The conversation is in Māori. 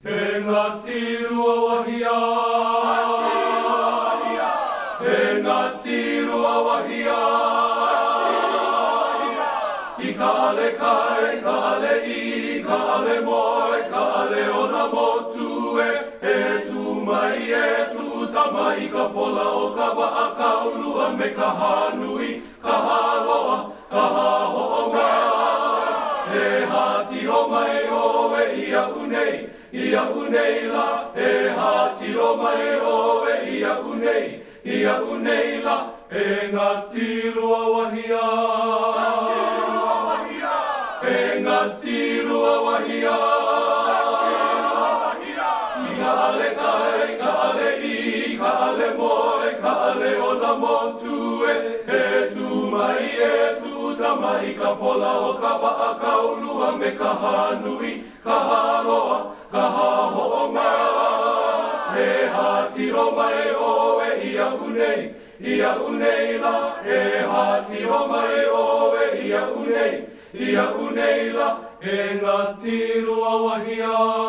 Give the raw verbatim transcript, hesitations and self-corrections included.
He ngati rua wahia, he ngati rua wahia, I ka ale kai, ka ale I, ka ale moe, ka ale ona motue, e tu mai e tu tamai ka pola o ka waa kaulua me ka hanui, ka haloa, ka hahoonga. He hati o mai o e ia unei, ia unei la, he hati o mai o e ia unei, ia unei la, e ngati rua wahia. E ngati rua wahia. I ka ale kai, ka ale I, ka ale moe, ka ale o na motue, e tu mai e tu tamai ka pola o ka waa kaulua me ka hanui, ka haloa, ka hahoonga. He hati o mai o e ia unei, ia unei la, he hati o mai o e ia unei, ia unei la, e ngati rua wahia.